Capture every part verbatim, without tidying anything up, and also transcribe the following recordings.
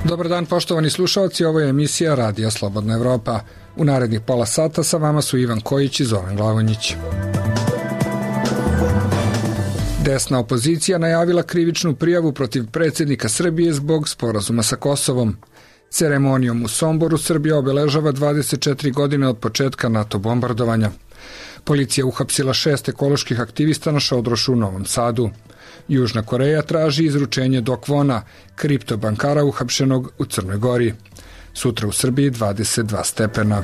Dobar dan, poštovani slušalci, ovo je emisija Radija Slobodna Evropa. U narednih pola sata sa vama su Ivan Kojić i Zoran Glavonjić. Desna opozicija najavila krivičnu prijavu protiv predsjednika Srbije zbog sporazuma sa Kosovom. Ceremonijom u Somboru Srbija obeležava dvadeset četiri godine od početka NATO bombardovanja. Policija uhapsila šest ekoloških aktivista na šodrošu u Novom Sadu. Južna Koreja traži izručenje Do Kwona, kriptobankara uhapšenog u Crnoj Gori. Sutra u Srbiji dvadeset dva stepena.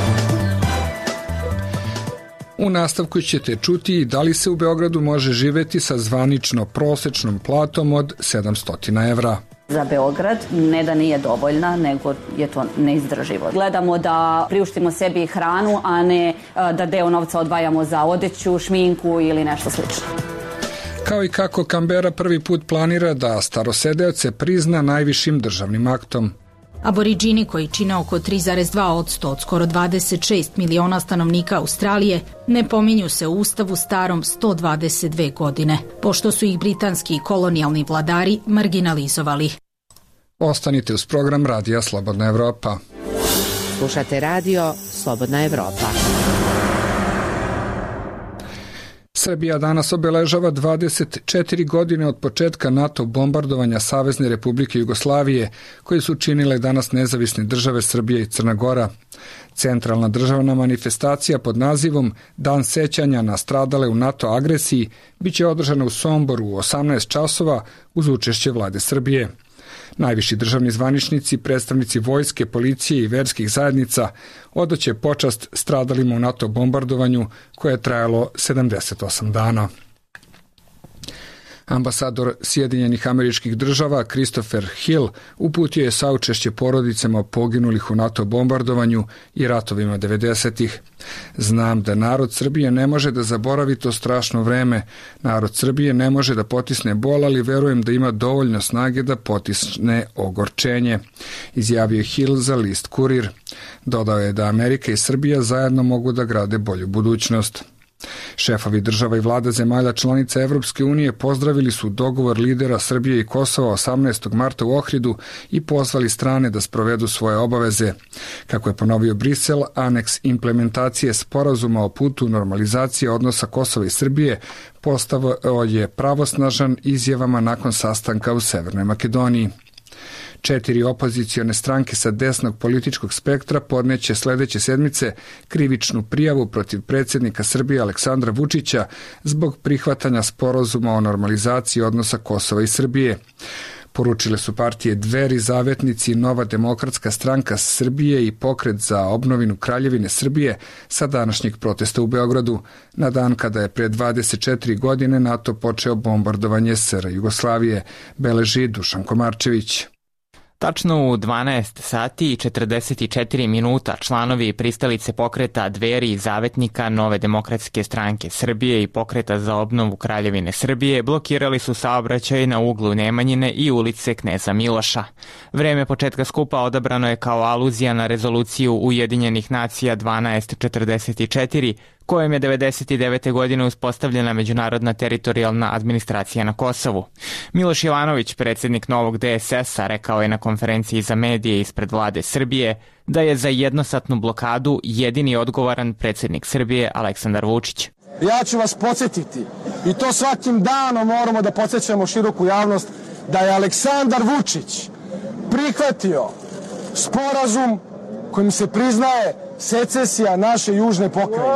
U nastavku ćete čuti da li se u Beogradu može živeti sa zvanično prosečnom platom od sedamsto evra. Za Beograd ne da nije dovoljna, nego je to neizdrživo. Gledamo da priuštimo sebi hranu, a ne da deo novca odvajamo za odeću, šminku ili nešto slično. Kao i kako Kambera prvi put planira da starosedeoce prizna najvišim državnim aktom. Aboriđini koji čine oko tri zarez dva posto od skoro dvadeset šest miliona stanovnika Australije ne pominju se u ustavu starom sto dvadeset dve godine, pošto su ih britanski kolonijalni vladari marginalizovali. Ostanite uz program Radija Slobodna Evropa. Slušate Radio Slobodna Evropa. Srbija danas obeležava dvadeset četiri godine od početka NATO bombardovanja Savezne Republike Jugoslavije, koje su činile danas nezavisne države Srbije i Crna Gora. Centralna državna manifestacija pod nazivom Dan sećanja na stradale u NATO agresiji biće održana u Somboru u osamnaest časova uz učešće vlade Srbije. Najviši državni zvaničnici, predstavnici vojske, policije i verskih zajednica odaće počast stradalima u NATO bombardovanju koje je trajalo sedamdeset osam dana. Ambasador Sjedinjenih Američkih Država Christopher Hill uputio je saučešće porodicama poginulih u NATO bombardovanju i ratovima devedesetih. Znam da narod Srbije ne može da zaboravi to strašno vreme. Narod Srbije ne može da potisne bol, ali verujem da ima dovoljno snage da potisne ogorčenje, izjavio je Hill za list Kurir. Dodao je da Amerika i Srbija zajedno mogu da grade bolju budućnost. Šefovi država i vlada zemalja članica Evropske unije pozdravili su dogovor lidera Srbije i Kosova osamnaestog marta u Ohridu i pozvali strane da sprovedu svoje obaveze. Kako je ponovio Brisel, aneks implementacije sporazuma o putu normalizacije odnosa Kosova i Srbije postao je pravosnažan izjavama nakon sastanka u Severnoj Makedoniji. Četiri opozicione stranke sa desnog političkog spektra podneće sledeće sedmice krivičnu prijavu protiv predsjednika Srbije Aleksandra Vučića zbog prihvatanja sporazuma o normalizaciji odnosa Kosova i Srbije. Poručile su partije Dveri, Zavetnici, Nova demokratska stranka Srbije i Pokret za obnovinu Kraljevine Srbije sa današnjeg protesta u Beogradu, na dan kada je pre dvadeset četiri godine NATO počeo bombardovanje S R Jugoslavije, beleži Dušan Komarčević. Tačno u dvanaest sati i četrdeset četiri minuta članovi i pristalice pokreta Dveri i Zavetnika, Nove demokratske stranke Srbije i Pokreta za obnovu Kraljevine Srbije blokirali su saobraćaj na uglu Nemanjine i ulice Kneza Miloša. Vreme početka skupa odabrano je kao aluzija na rezoluciju Ujedinjenih nacija dvanaest četrdeset četiri, kojem je devedeset devete godine uspostavljena međunarodna teritorijalna administracija na Kosovu. Miloš Jovanović, predsjednik novog D S S-a, rekao je na konferenciji za medije ispred vlade Srbije da je za jednosatnu blokadu jedini odgovoran predsjednik Srbije Aleksandar Vučić. Ja ću vas podsjetiti, i to svakim danom moramo da podsjećamo široku javnost, da je Aleksandar Vučić prihvatio sporazum kojim se priznaje secesija naše južne pokrajine.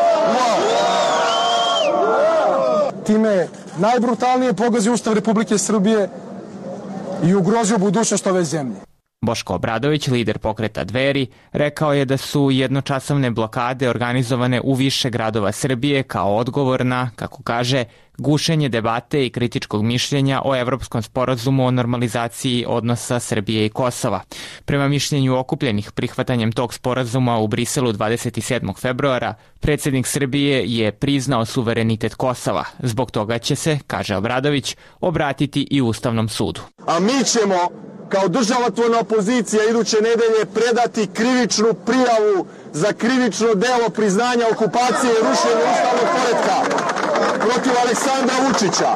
Time najbrutalnije pogazio Ustav Republike Srbije i ugrozio budućnost ove zemlje. Boško Obradović, lider pokreta Dveri, rekao je da su jednočasovne blokade organizovane u više gradova Srbije kao odgovor na, kako kaže, gušenje debate i kritičkog mišljenja o Evropskom sporazumu o normalizaciji odnosa Srbije i Kosova. Prema mišljenju okupljenih prihvatanjem tog sporazuma u Briselu dvadeset sedmog februara, predsjednik Srbije je priznao suverenitet Kosova. Zbog toga će se, kaže Obradović, obratiti i Ustavnom sudu. A mi ćemo kao državotvorna opozicija iduće nedelje predati krivičnu prijavu za krivično delo priznanja okupacije i rušenja ustavnog poretka. protiv Aleksandra Vučića.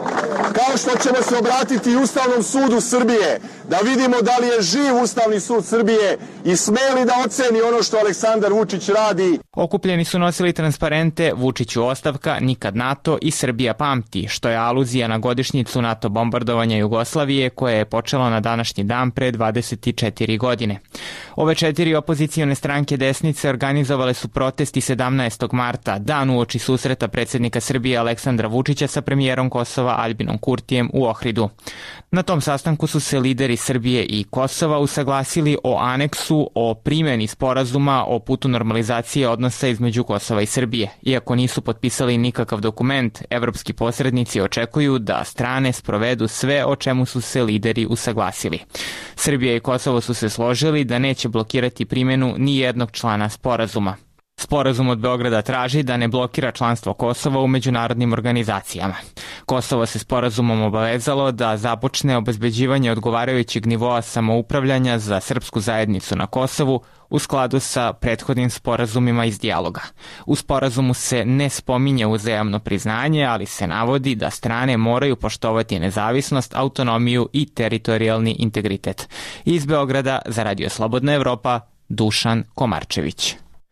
Kao što ćemo se obratiti i Ustavnom sudu Srbije, da vidimo da li je živ Ustavni sud Srbije i smeli da oceni ono što Aleksandar Vučić radi. Okupljeni su nosili transparente Vučiću ostavka, nikad NATO i Srbija pamti, što je aluzija na godišnjicu NATO bombardovanja Jugoslavije koje je počelo na današnji dan pre dvadeset četiri godine. Ove četiri opozicione stranke desnice organizovale su protesti sedamnaestog marta, dan uoči susreta predsjednika Srbije Aleksandra Vučića sa premijerom Kosova Albinom Kurtijem u Ohridu. Na tom sastanku su se lideri Srbije i Kosova usaglasili o aneksu o primjeni sporazuma o putu normalizacije odnosa između Kosova i Srbije. Iako nisu potpisali nikakav dokument, evropski posrednici očekuju da strane sprovedu sve o čemu su se lideri usaglasili. Srbija i Kosovo su se složili da neće blokirati primjenu ni jednog člana sporazuma. Sporazum od Beograda traži da ne blokira članstvo Kosova u međunarodnim organizacijama. Kosovo se sporazumom obavezalo da započne obezbeđivanje odgovarajućeg nivoa samoupravljanja za srpsku zajednicu na Kosovu u skladu sa prethodnim sporazumima iz dijaloga. U sporazumu se ne spominje uzajamno priznanje, ali se navodi da strane moraju poštovati nezavisnost, autonomiju i teritorijalni integritet. Iz Beograda za Radio Slobodna Evropa, Dušan Komarčević.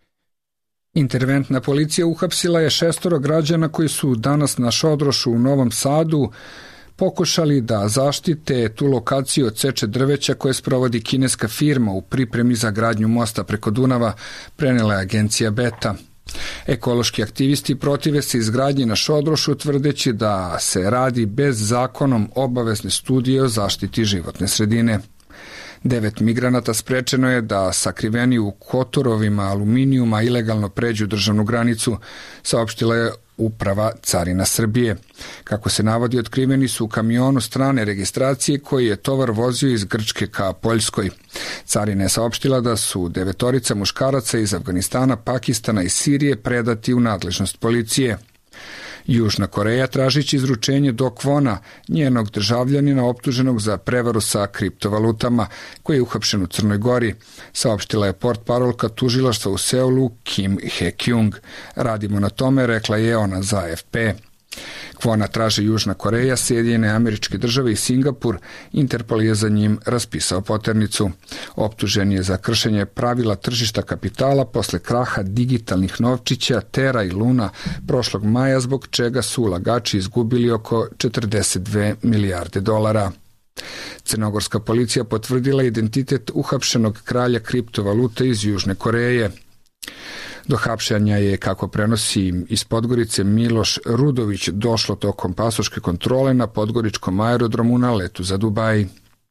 Interventna policija uhapsila je šestoro građana koji su danas na Šodrošu u Novom Sadu pokušali da zaštite tu lokaciju od seče drveća koje sprovodi kineska firma u pripremi za gradnju mosta preko Dunava, prenela je agencija Beta. Ekološki aktivisti protive se izgradnji na Šodrošu tvrdeći da se radi bez zakonom obavezne studije o zaštiti životne sredine. Devet migranata sprečeno je da sakriveni u kotorovima aluminijuma ilegalno pređu državnu granicu, saopštila je Uprava carina Srbije. Kako se navodi, otkriveni su u kamionu strane registracije koji je tovar vozio iz Grčke ka Poljskoj. Carina je saopštila da su devetorica muškaraca iz Afganistana, Pakistana i Sirije predati u nadležnost policije. Južna Koreja tražići izručenje Do Kwona, njenog državljanina optuženog za prevaru sa kriptovalutama, koji je uhapšen u Crnoj Gori, saopštila je portparolka tužilaštva u Seulu Kim He-kyung. Radimo na tome, rekla je ona za A F P. Kwona traži Južna Koreja, Sjedinjene Američke Države i Singapur. Interpol je za njim raspisao poternicu. Optužen je za kršenje pravila tržišta kapitala posle kraha digitalnih novčića Tera i Luna prošlog maja, zbog čega su ulagači izgubili oko četrdeset dve milijarde dolara. Crnogorska policija potvrdila identitet uhapšenog kralja kriptovalute iz Južne Koreje. Do hapšenja je, kako prenosi iz Podgorice Miloš Rudović, došlo tokom pasoške kontrole na podgoričkom aerodromu na letu za Dubaj.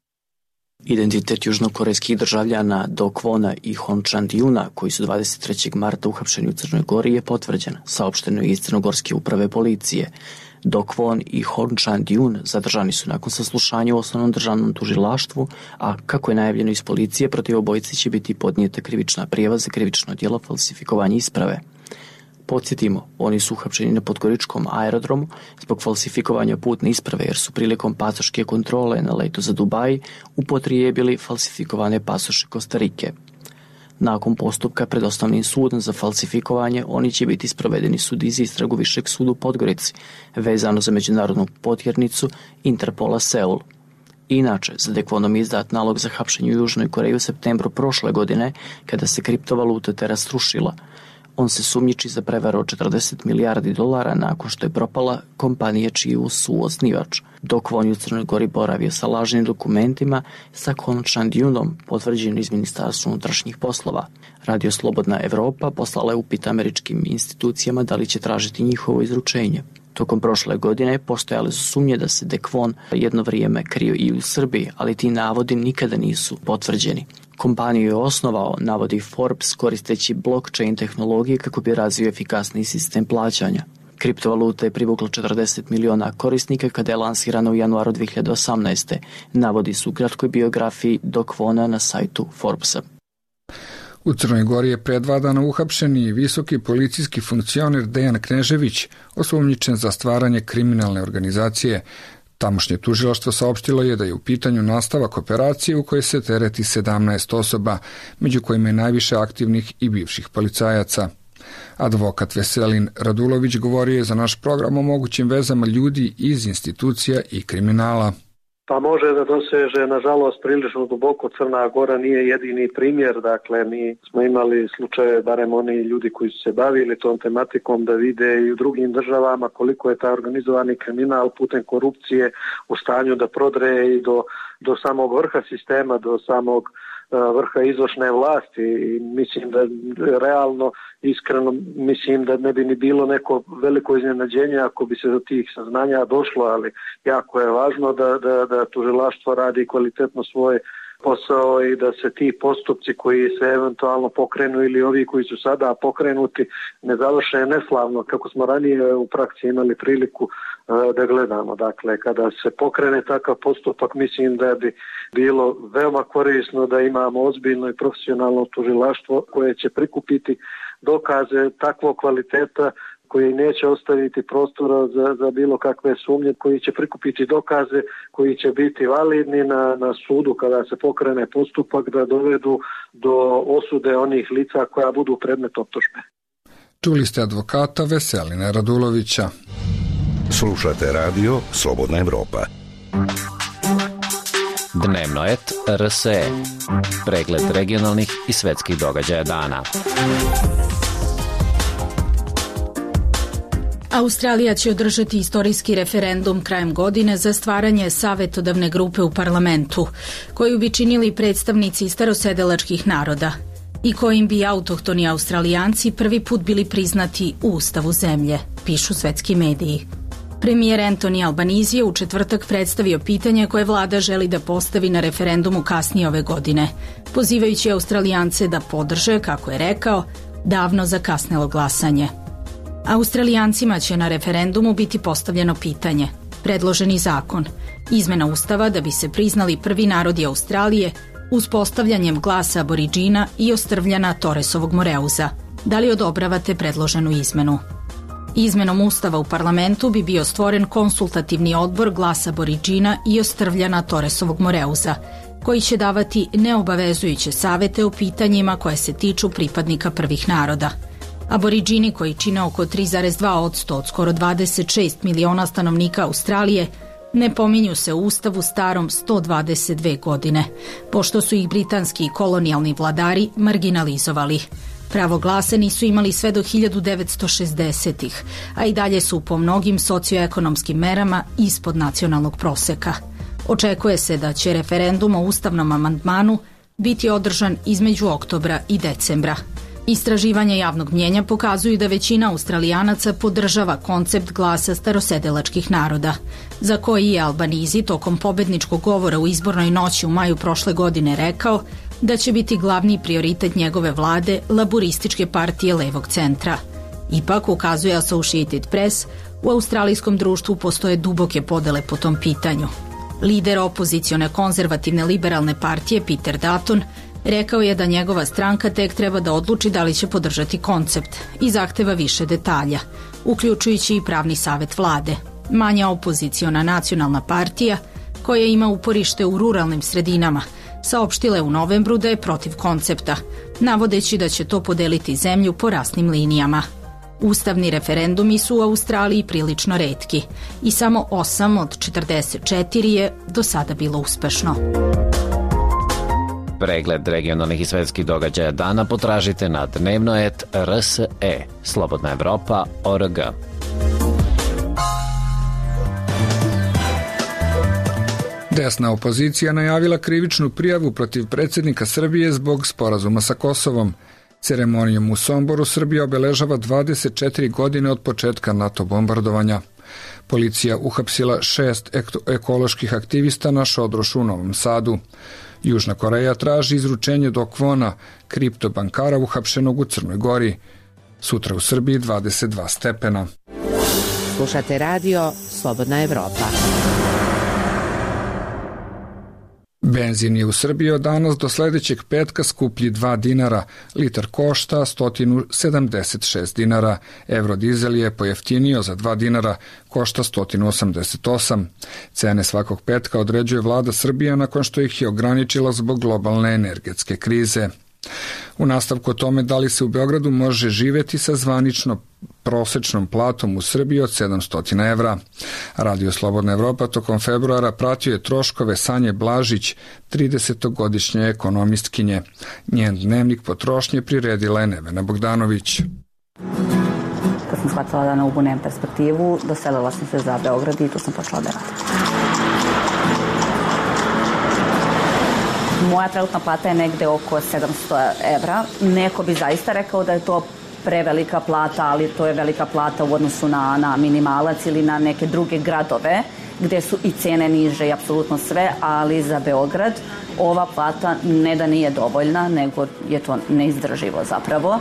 Identitet južnokorejskih državljana Do Kwona i Hon Chan-Dyuna, koji su dvadeset trećeg marta uhapšeni u Crnoj Gori, je potvrđen, saopšteno je iz Crnogorske uprave policije. Do Kwon i Hon Chan-Dyun zadržani su nakon saslušanja u osnovnom državnom tužilaštvu, a kako je najavljeno iz policije, protiv obojice će biti podnijeta krivična prijava za krivično djelo falsifikovanja isprave. Podsjetimo, oni su uhapšeni na podgoričkom aerodromu zbog falsifikovanja putne isprave, jer su prilikom pasoške kontrole na letu za Dubaj upotrijebili falsifikovane pasoše Kostarike. Nakon postupka pred osnovnim sudom za falsifikovanje, oni će biti sprovedeni sudi za istragu Višeg suda u Podgorici, vezano za međunarodnu potjernicu Interpola Seul. Inače, za De Kwonom je izdat nalog za hapšenje u Južnoj Koreji u septembru prošle godine, kada se kriptovaluta Tera srušila. On se sumnjiči za prevaru od četrdeset milijardi dolara nakon što je propala kompanija čiju su osnivač. Do Kwon je u Crnoj Gori boravio sa lažnim dokumentima sa Hon Chan-Dyunom, potvrđenim iz Ministarstva unutrašnjih poslova. Radio Slobodna Evropa poslala je upit američkim institucijama da li će tražiti njihovo izručenje. Tokom prošle godine postojale su sumnje da se De Kwon jedno vrijeme krio i u Srbiji, ali ti navodi nikada nisu potvrđeni. Kompaniju je osnovao, navodi Forbes, koristeći blockchain tehnologije kako bi razvio efikasni sistem plaćanja. Kriptovaluta je privukla četrdeset miliona korisnika kada je lansirana u januaru dve hiljade osamnaeste. Navodi su u kratkoj biografiji Do Kwona na sajtu Forbesa. U Crnoj Gori je pre dva dana uhapšen i visoki policijski funkcioner Dejan Knežević, osumnjičen za stvaranje kriminalne organizacije. Tamošnje tužilaštvo saopštilo je da je u pitanju nastavak operacije u kojoj se tereti sedamnaest osoba, među kojima je najviše aktivnih i bivših policajaca. Advokat Veselin Radulović govorio je za naš program o mogućim vezama ljudi iz institucija i kriminala. Pa može da doseže, nažalost, prilično duboko. Crna Gora nije jedini primjer. Dakle, mi smo imali slučaje, barem oni ljudi koji su se bavili tom tematikom, da vide i u drugim državama koliko je taj organizovani kriminal putem korupcije u stanju da prodre i do, do samog vrha sistema, do samog vrha izvršne vlasti. I mislim da realno, iskreno, mislim da ne bi ni bilo neko veliko iznenađenje ako bi se do tih saznanja došlo, ali jako je važno da, da, da tužilaštvo radi kvalitetno svoj posao i da se ti postupci koji se eventualno pokrenu ili ovi koji su sada pokrenuti ne završe neslavno, kako smo ranije u praksi imali priliku da gledamo. Dakle, kada se pokrene takav postupak, mislim da bi bilo veoma korisno da imamo ozbiljno i profesionalno tužilaštvo koje će prikupiti dokaze takvog kvaliteta koji neće ostaviti prostora za, za bilo kakve sumnje, koji će prikupiti dokaze, koji će biti validni na, na sudu kada se pokrene postupak, da dovedu do osude onih lica koja budu predmet optužbe. Čuli ste advokata Veselina Radulovića. Slušate radio Slobodna Evropa. Dnevno et R S E. Pregled regionalnih i svetskih događaja dana. Australija će održati istorijski referendum krajem godine za stvaranje savetodavne grupe u parlamentu, koju bi činili predstavnici starosedelačkih naroda i kojim bi autohtoni Australijanci prvi put bili priznati u ustavu zemlje, pišu svetski mediji. Premijer Anthony Albanese je u četvrtak predstavio pitanje koje vlada želi da postavi na referendumu kasnije ove godine, pozivajući Australijance da podrže, kako je rekao, davno zakasnelo glasanje. Australijancima će na referendumu biti postavljeno pitanje, predloženi zakon, izmena ustava da bi se priznali prvi narodi Australije uspostavljanjem glasa aboriđina i ostrvljana Torresovog Moreuza. Da li odobravate predloženu izmenu? Izmenom ustava u parlamentu bi bio stvoren konsultativni odbor glasa aboriđina i ostrvljana Torresovog Moreuza, koji će davati neobavezujuće savete o pitanjima koje se tiču pripadnika prvih naroda. Aboriđini, koji čine oko tri zarez dva posto od skoro dvadeset šest miliona stanovnika Australije, ne pominju se u ustavu starom sto dvadeset dve godine, pošto su ih britanski kolonijalni vladari marginalizovali. Pravo glasa nisu imali sve do hiljadu devetsto šezdesetih, a i dalje su po mnogim socioekonomskim merama ispod nacionalnog proseka. Očekuje se da će referendum o ustavnom amandmanu biti održan između oktobra i decembra. Istraživanja javnog mnjenja pokazuju da većina Australijanaca podržava koncept glasa starosedelačkih naroda, za koji je Albanese tokom pobedničkog govora u izbornoj noći u maju prošle godine rekao da će biti glavni prioritet njegove vlade laburističke partije levog centra. Ipak, ukazuje Associated Press, u australijskom društvu postoje duboke podele po tom pitanju. Lider opozicione konzervativne liberalne partije Peter Dutton rekao je da njegova stranka tek treba da odluči da li će podržati koncept i zahteva više detalja, uključujući i pravni savet vlade. Manja opoziciona nacionalna partija, koja ima uporište u ruralnim sredinama, saopštila je u novembru da je protiv koncepta, navodeći da će to podeliti zemlju po rasnim linijama. Ustavni referendumi su u Australiji prilično retki i samo osam od četrdeset četiri je do sada bilo uspešno. Pregled regionalnih i svetskih događaja dana potražite na dnevno et R S E, Slobodna Evropa, O R G. Desna opozicija najavila krivičnu prijavu protiv predsjednika Srbije zbog sporazuma sa Kosovom. Ceremonijom u Somboru Srbija obeležava dvadeset četiri godine od početka NATO bombardovanja. Policija uhapsila šest ekoloških aktivista na Šodrošu u Novom Sadu. Južna Koreja traži izručenje Do Kwona, kriptobankara uhapšenog u Crnoj Gori. Sutra u Srbiji dvadeset dva stepena. Slušate radio Slobodna Evropa. Benzin je u Srbiji od danas do sledećeg petka skuplji dva dinara, litar košta sto sedamdeset šest dinara, eurodizel je pojeftinio za dva dinara, košta sto osamdeset osam. Cene svakog petka određuje vlada Srbije nakon što ih je ograničila zbog globalne energetske krize. U nastavku o tome da li se u Beogradu može živeti sa zvanično prosečnom platom u Srbiji od sedamsto evra. Radio Slobodna Evropa tokom februara pratio je troškove Sanje Blažić, tridesetogodišnje ekonomistkinje. Njen dnevnik potrošnje priredila je Nevena Bogdanović. Kad sam shvatila da na Ubu nemam perspektivu, doselila sam se za Beograd i tu sam počela da radim. Moja trenutna plata je negde oko sedamsto evra. Neko bi zaista rekao da je to prevelika plata, ali to je velika plata u odnosu na, na minimalac ili na neke druge gradove gde su i cene niže i apsolutno sve, ali za Beograd ova plata ne da nije dovoljna, nego je to neizdrživo zapravo.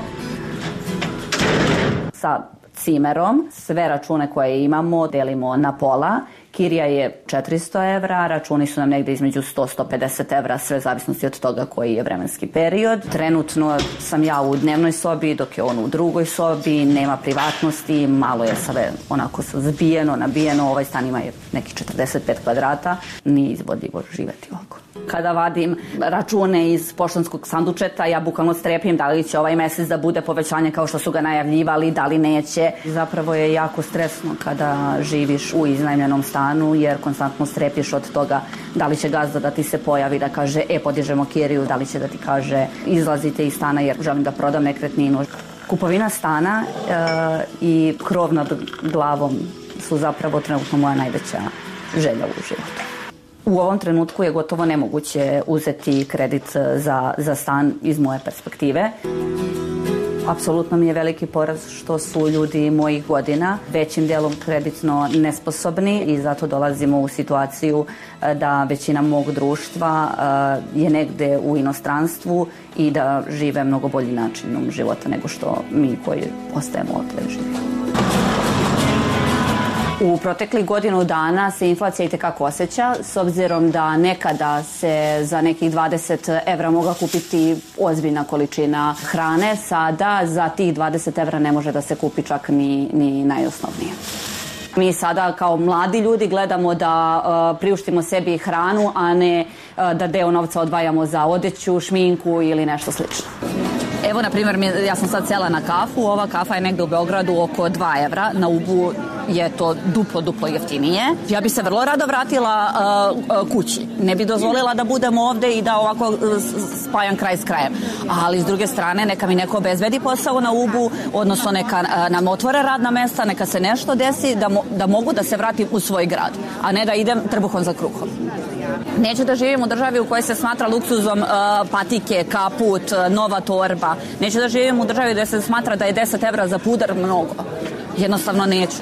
Sa cimerom sve račune koje imamo delimo na pola. Kirija je četiristo evra, računi su nam negde između sto do sto pedeset evra, sve zavisnosti od toga koji je vremenski period. Trenutno sam ja u dnevnoj sobi, dok je on u drugoj sobi, nema privatnosti, malo je sve onako zbijeno, nabijeno, ovaj stan ima je neki četrdeset pet kvadrata, nije izvodljivo živeti ovako. Kada vadim račune iz poštanskog sandučeta, ja bukvalno strepim da li će ovaj mesec da bude povećanje kao što su ga najavljivali, da li neće. Zapravo je jako stresno kada živiš u iznajmljenom stanu, jer konstantno strepiš od toga da li će gazda da ti se pojavi, da kaže e, podižemo kiriju, da li će da ti kaže izlazite iz stana jer želim da prodam nekretninu. Kupovina stana e, i krov nad glavom su zapravo trenutno moja najveća želja u životu. U ovom trenutku je gotovo nemoguće uzeti kredit za, za stan iz moje perspektive. Apsolutno mi je veliki poraz što su ljudi mojih godina većim delom kreditno nesposobni i zato dolazimo u situaciju da većina mog društva je negde u inostranstvu i da žive mnogo bolji načinom života nego što mi koji ostajemo ovdje živimo. U proteklih godinu dana se inflacija itekako osjeća, s obzirom da nekada se za nekih dvadeset evra mogla kupiti ozbiljna količina hrane, sada za tih dvadeset evra ne može da se kupi čak ni, ni najosnovnije. Mi sada kao mladi ljudi gledamo da uh, priuštimo sebi hranu, a ne uh, da deo novca odvajamo za odeću, šminku ili nešto slično. Evo, na primjer, ja sam sad sela na kafu, ova kafa je negde u Beogradu oko dva evra, na Ubu je to duplo, duplo jeftinije. Ja bi se vrlo rado vratila uh, kući. Ne bi dozvolila da budem ovde i da ovako uh, spajam kraj s krajem. Ali s druge strane, neka mi neko obezbedi posao na Ubu, odnosno neka uh, nam otvore radna mesta, neka se nešto desi da, mo da mogu da se vratim u svoj grad, a ne da idem trbuhom za kruhom. Neću da živim u državi u kojoj se smatra luksuzom uh, patike, kaput, uh, nova torba. Neću da živim u državi gde se smatra da je deset evra za pudar mnogo. Jednostavno neću.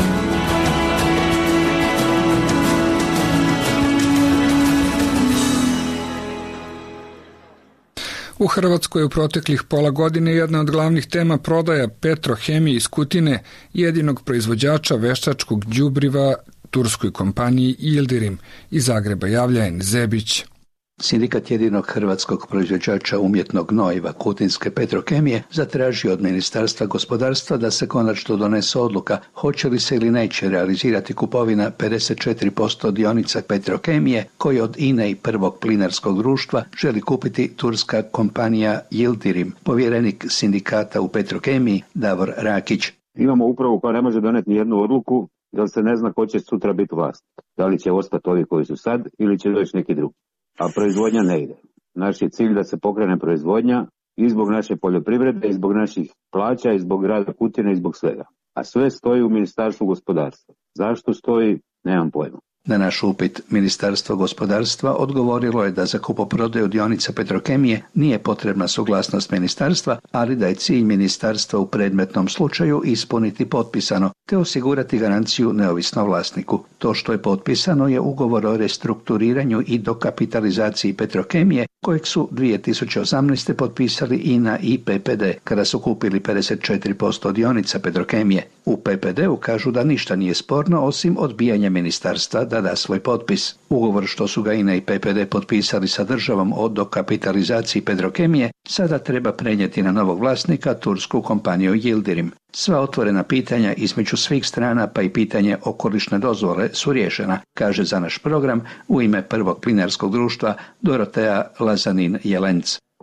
U Hrvatskoj u proteklih pola godine jedna od glavnih tema prodaja Petrohemije iz Kutine, jedinog proizvođača veštačkog đubriva turskoj kompaniji Yildirim. Iz Zagreba javlja N. Zebić. Sindikat jedinog hrvatskog proizvođača umjetnog gnojiva Kutinske Petrokemije zatražio od Ministarstva gospodarstva da se konačno donese odluka hoće li se ili neće realizirati kupovina pedeset četiri posto dionica Petrokemije koje od I N E i prvog plinarskog društva želi kupiti turska kompanija Yildirim. Povjerenik sindikata u Petrokemiji Davor Rakić. Imamo upravu koja ne može doneti ni jednu odluku da se ne zna ko će sutra biti vlast. Da li će ostati ovi koji su sad ili će doći neki drugi. A proizvodnja ne ide. Naš je cilj da se pokrene proizvodnja i zbog naše poljoprivrede, i zbog naših plaća, i zbog grada Kutine, i zbog svega. A sve stoji u Ministarstvu gospodarstva. Zašto stoji, nemam pojma. Na naš upit Ministarstvo gospodarstva odgovorilo je da za kupoprodaju dionica Petrokemije nije potrebna suglasnost ministarstva, ali da je cilj ministarstva u predmetnom slučaju ispuniti potpisano, te osigurati garanciju neovisnom vlasniku. To što je potpisano je ugovor o restrukturiranju i dokapitalizaciji Petrokemije, kojeg su dvije tisuće osamnaeste. potpisali I N A i P P D, kada su kupili pedeset četiri posto dionica Petrokemije. U P P D-u kažu da ništa nije sporno osim odbijanja ministarstva da da svoj potpis. Ugovor što su ga I N A i P P D potpisali sa državom o dokapitalizaciji Petrokemije sada treba prenijeti na novog vlasnika, tursku kompaniju Yildirim. Sva otvorena pitanja između svih strana pa i pitanje okolišne dozvole su riješena, kaže za naš program u ime prvog plinarskog društva Dorotea Lazanin-Jelenc.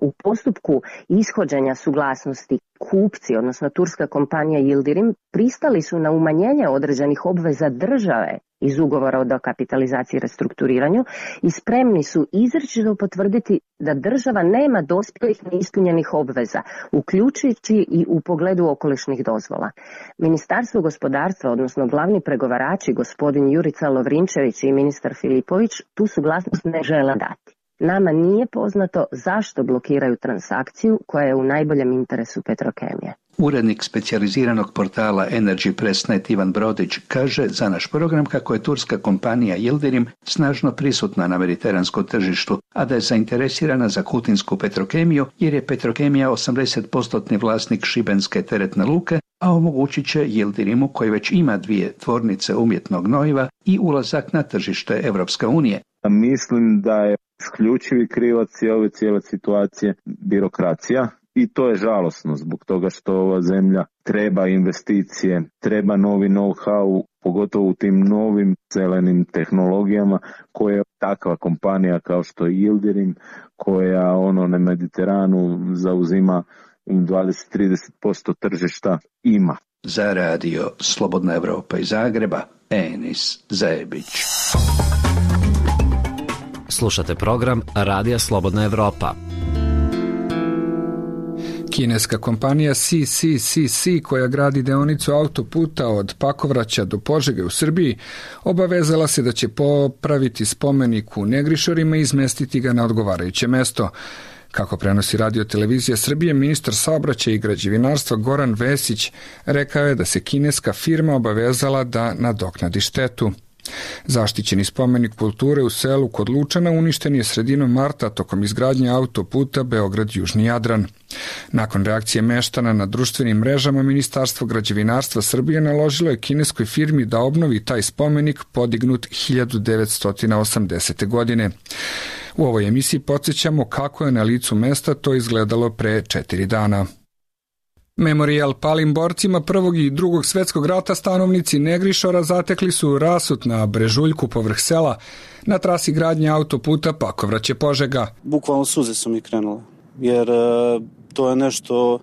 U postupku ishođenja suglasnosti kupci, odnosno turska kompanija Yildirim, pristali su na umanjenje određenih obveza države iz ugovora o dokapitalizaciji i restrukturiranju i spremni su izričito potvrditi da država nema dospjelih neispunjenih obveza, uključujući i u pogledu okolišnih dozvola. Ministarstvo gospodarstva, odnosno glavni pregovarači, gospodin Jurica Lovrinčević i ministar Filipović, tu suglasnost ne žele dati. Nama nije poznato zašto blokiraju transakciju koja je u najboljem interesu Petrokemije. Urednik specijaliziranog portala Energy Press Net Ivan Brodić kaže za naš program kako je turska kompanija Yildirim snažno prisutna na mediteranskom tržištu, a da je zainteresirana za kutinsku Petrokemiju jer je Petrokemija osamdeset posto vlasnik šibenske teretne luke, a omogućit će Yildirimu, koji već ima dvije tvornice umjetnog gnojiva, i ulazak na tržište Evropske unije. Mislim da je isključivi krivac ove cijele situacije birokracija. I to je žalosno zbog toga što ova zemlja treba investicije, treba novi know-how, pogotovo u tim novim zelenim tehnologijama koje takva kompanija kao što je Yildirim, koja ono na Mediteranu zauzima dvadeset do trideset posto tržišta, ima. Za radio Slobodna Evropa iz Zagreba, Enis Zajebić. Slušate program Radija Slobodna Evropa. Kineska kompanija C C C C, koja gradi deonicu autoputa od Pakovraća do Požege u Srbiji, obavezala se da će popraviti spomenik u Negrišorima i izmestiti ga na odgovarajuće mesto. Kako prenosi Radio televizija Srbije, ministar saobraćaja i građevinarstva Goran Vesić rekao je da se kineska firma obavezala da nadoknadi štetu. Zaštićeni spomenik kulture u selu kod Lučana uništen je sredinom marta tokom izgradnje autoputa Beograd-Južni Jadran. Nakon reakcije meštana na društvenim mrežama, Ministarstvo građevinarstva Srbije naložilo je kineskoj firmi da obnovi taj spomenik podignut hiljadu devetsto osamdesete. godine. U ovoj emisiji podsjećamo kako je na licu mesta to izgledalo pre četiri dana. Memorijal palim borcima Prvog i Drugog svetskog rata stanovnici Negrišora zatekli su rasut na brežuljku povrh sela na trasi gradnje autoputa Pakovraće-Požega. Bukvalno suze su mi krenule, jer e, to je nešto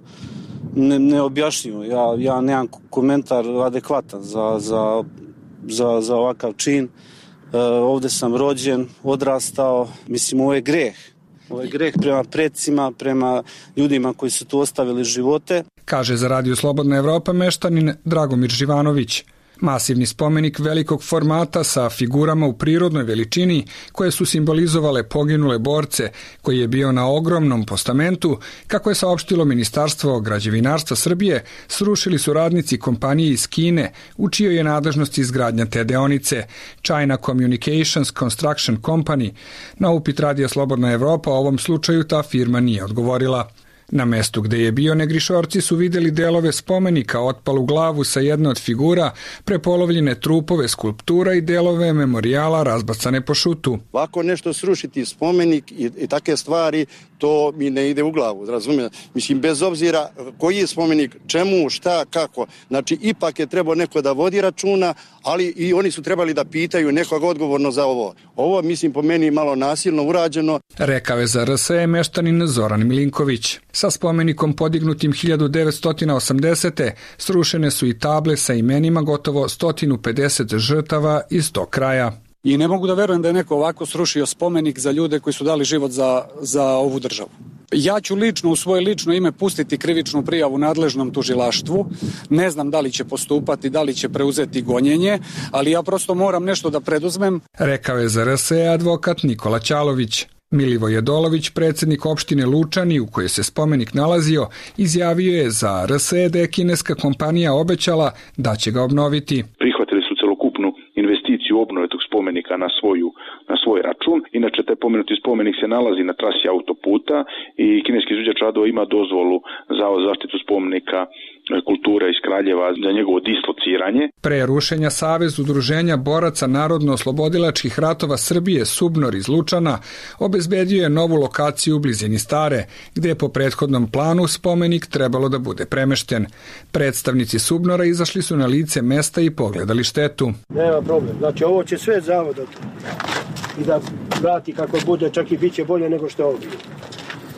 ne, neobjašnjivo. Ja, ja nemam komentar adekvatan za, za, za, za ovakav čin. E, ovde sam rođen, odrastao, mislim ovo je greh. Ovo je greh prema predsima, prema ljudima koji su tu ostavili živote. Kaže za Radio Slobodna Evropa meštanin Dragomir Živanović. Masivni spomenik velikog formata sa figurama u prirodnoj veličini koje su simbolizovale poginule borce, koji je bio na ogromnom postamentu, kako je saopštilo Ministarstvo građevinarstva Srbije, srušili su radnici kompanije iz Kine, u čijoj je nadležnosti izgradnja te deonice, China Communications Construction Company. Na upit Radija Slobodna Evropa o ovom slučaju ta firma nije odgovorila. Na mestu gde je bio Negrišorci su videli delove spomenika, otpalu glavu sa jedne od figura, prepolovljene trupove skulptura i delove memorijala razbacane po šutu. Ovako nešto srušiti spomenik i, i take stvari, to mi ne ide u glavu, razumijem. Mislim, bez obzira koji je spomenik, čemu, šta, kako. Znači, ipak je trebao neko da vodi računa, ali i oni su trebali da pitaju nekog odgovorno za ovo. Ovo, mislim, po meni malo nasilno urađeno. Rekao je za R S E meštanin Zoran Milinković. Sa spomenikom podignutim hiljadu devetsto osamdesete. srušene su i table sa imenima gotovo sto pedeset žrtava iz tog kraja. I ne mogu da verujem da je neko ovako srušio spomenik za ljude koji su dali život za, za ovu državu. Ja ću lično u svoje lično ime pustiti krivičnu prijavu nadležnom tužilaštvu. Ne znam da li će postupati, da li će preuzeti gonjenje, ali ja prosto moram nešto da preduzmem. Rekao je za R S E advokat Nikola Ćalović. Milivoj Jedolović, predsjednik opštine Lučani u kojoj se spomenik nalazio, izjavio je za R S E da je kineska kompanija obećala da će ga obnoviti. Prihvatili su celokupnu investiciju obnove tog spomenika na svoju na svoj račun. Inače, taj pomenuti spomenik se nalazi na trasi autoputa i kineski izvođač radova ima dozvolu za zaštitu spomenika kulture iz Kraljeva za njegovo dislociranje. Pre rušenja Savez udruženja boraca narodno-oslobodilačkih ratova Srbije Subnor iz Lučana obezbedio je novu lokaciju u blizini Stare, gde je po prethodnom planu spomenik trebalo da bude premešten. Predstavnici Subnora izašli su na lice mesta i pogledali štetu. Nema problem, znači ovo će sve zavod i da vrati kako bude, čak i bit će bolje nego što je ovdje.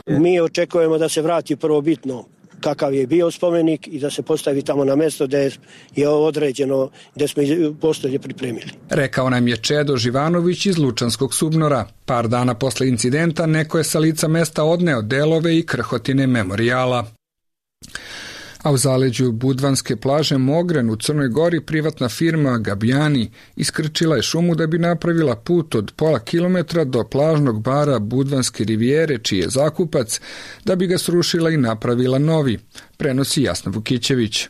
Mi očekujemo da se vrati prvobitno kakav je bio spomenik i da se postavi tamo na mesto gde je određeno, gde smo postolje pripremili. Rekao nam je Čedo Živanović iz Lučanskog Subnora. Par dana posle incidenta neko je sa lica mesta odneo delove i krhotine memorijala. A u zaleđu Budvanske plaže Mogren u Crnoj Gori privatna firma Gabijani iskrčila je šumu da bi napravila put od pola kilometra do plažnog bara Budvanske rivijere, čiji je zakupac, da bi ga srušila i napravila novi, prenosi Jasna Vukićević.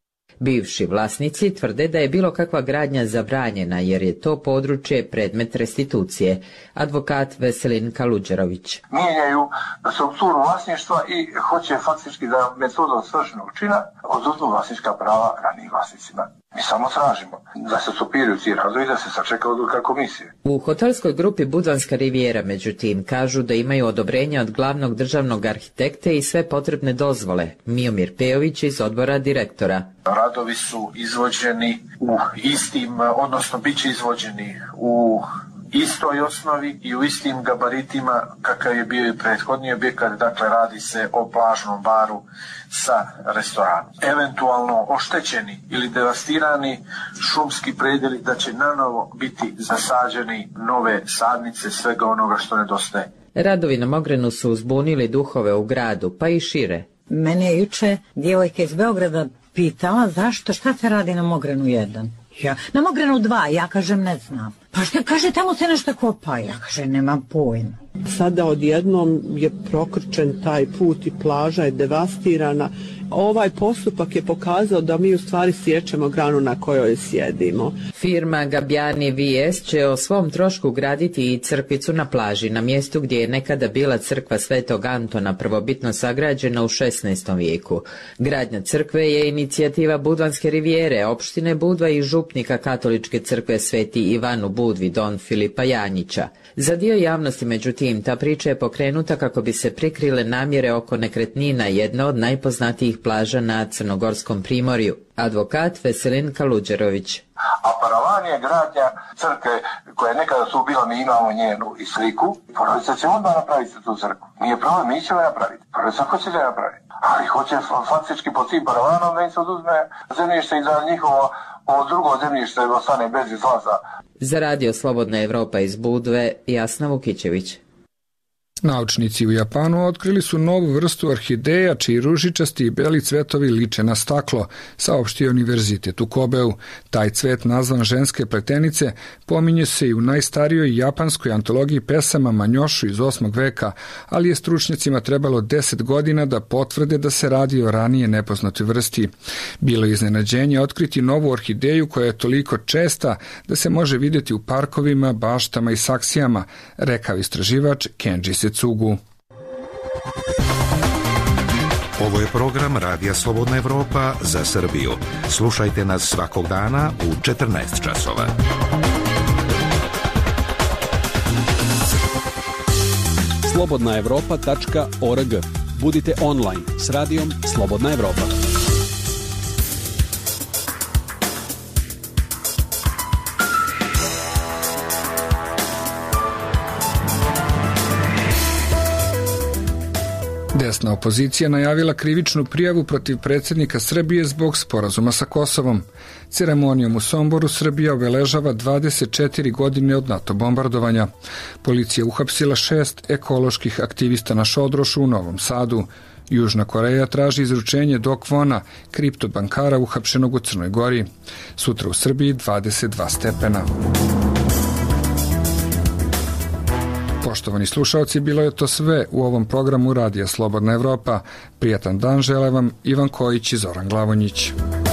Bivši vlasnici tvrde da je bilo kakva gradnja zabranjena jer je to područje predmet restitucije. Advokat Veselin Kaluđerović. Mijenjaju strukturu vlasništva i hoće faktički da metodom svršenog čina oduzmu vlasnička prava ranijim vlasnicima. Mi samo tražimo da se stopiraju ti radovi i da se sačeka odluka komisije. U hotelskoj grupi Budvanska rivijera, međutim, kažu da imaju odobrenje od glavnog državnog arhitekte i sve potrebne dozvole. Miomir Pejović iz odbora direktora. Radovi su izvođeni u istim, odnosno bit će izvođeni u istoj osnovi i u istim gabaritima kakav je bio i prethodni objekat, dakle radi se o plažnom baru sa restoranom. Eventualno oštećeni ili devastirani šumski predeli da će nanovo biti zasađeni nove sadnice svega onoga što nedostaje. Radovi na Mogrenu su uzbunili duhove u gradu, pa i šire. Mene je juče djevojka iz Beograda pitala zašto, šta se radi na Mogrenu jedan? Ja, na Mogrenu dva, ja kažem ne znam. Pa što kaže, tamo se nešto kopa, ja kažem nemam pojma. Sada odjednom je prokrčen taj put i plaža je devastirana. Ovaj postupak je pokazao da mi u stvari sjećemo granu na kojoj sjedimo. Firma Gabijani V S će o svom trošku graditi i crkvicu na plaži, na mjestu gdje je nekada bila crkva Svetog Antona, prvobitno sagrađena u šesnaestom vijeku. Gradnja crkve je inicijativa Budvanske rivijere, opštine Budva i župnika katoličke crkve Sveti Ivan u Budvi, don Filipa Janjića. Za dio javnosti, međutim, ta priča je pokrenuta kako bi se prikrile namjere oko nekretnina, jedna od najpoznatijih plaža na Crnogorskom primorju. Advokat Veselin Kaluđerović. A paravan je gradnja crkve koja je nekada su bila, mi imamo njenu i sliku. Porodica će odmah napraviti tu crkvu. Nije problem, mi ćemo napraviti. Porodica hoće da napraviti. Ali hoće faktički pod tim paravanom da im se oduzme zemljište i da njihovo ovo drugo zemljište ostane bez izlaza. Za radio Slobodna Evropa iz Budve, Jasna Vukićević. Naučnici u Japanu otkrili su novu vrstu orhideja čiji ružičasti i beli cvetovi liče na staklo, saopštio Univerzitet u Kobeu. Taj cvet, nazvan ženske pletenice, pominje se i u najstarijoj japanskoj antologiji pesama Manjošu iz osmog veka, ali je stručnjacima trebalo deset godina da potvrde da se radi o ranije nepoznatoj vrsti. Bilo je iznenađenje otkriti novu orhideju koja je toliko česta da se može vidjeti u parkovima, baštama i saksijama, rekao istraživač Kenji Setsugu. Ovo je program Radija Slobodna Evropa za Srbiju. Slušajte nas svakog dana u četrnaest časova. slobodna evropa tačka org. Budite online s radijom Slobodna Evropa. Desna opozicija najavila krivičnu prijavu protiv predsjednika Srbije zbog sporazuma sa Kosovom. Ceremonijom u Somboru Srbija obeležava dvadeset četiri godine od NATO bombardovanja. Policija uhapsila šest ekoloških aktivista na Šodrošu u Novom Sadu. Južna Koreja traži izručenje Do Kwona, kriptobankara uhapšenog u Crnoj Gori. Sutra u Srbiji dvadeset dva stepena. Poštovani slušalci, bilo je to sve u ovom programu Radija Slobodna Evropa. Prijatan dan žele vam Ivan Kojić i Zoran Glavonjić.